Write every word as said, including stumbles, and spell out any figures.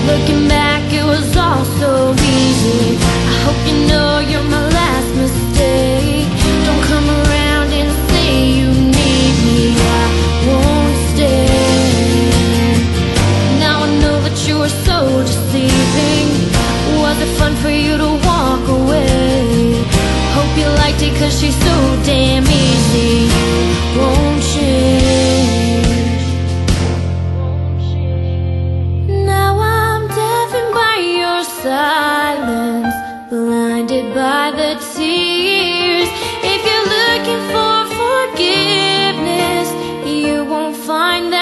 Looking back, it was all so easy. I hope you know you're my last mistake. Don't come around and say you need me, I won't stay. Now I know that you were so deceiving. Was it fun for you to walk away? Hope you liked it, cause she's so damn easy. Won't change. Now I'm deafened by your silence, blinded by the tears. If you're looking for forgiveness, you won't find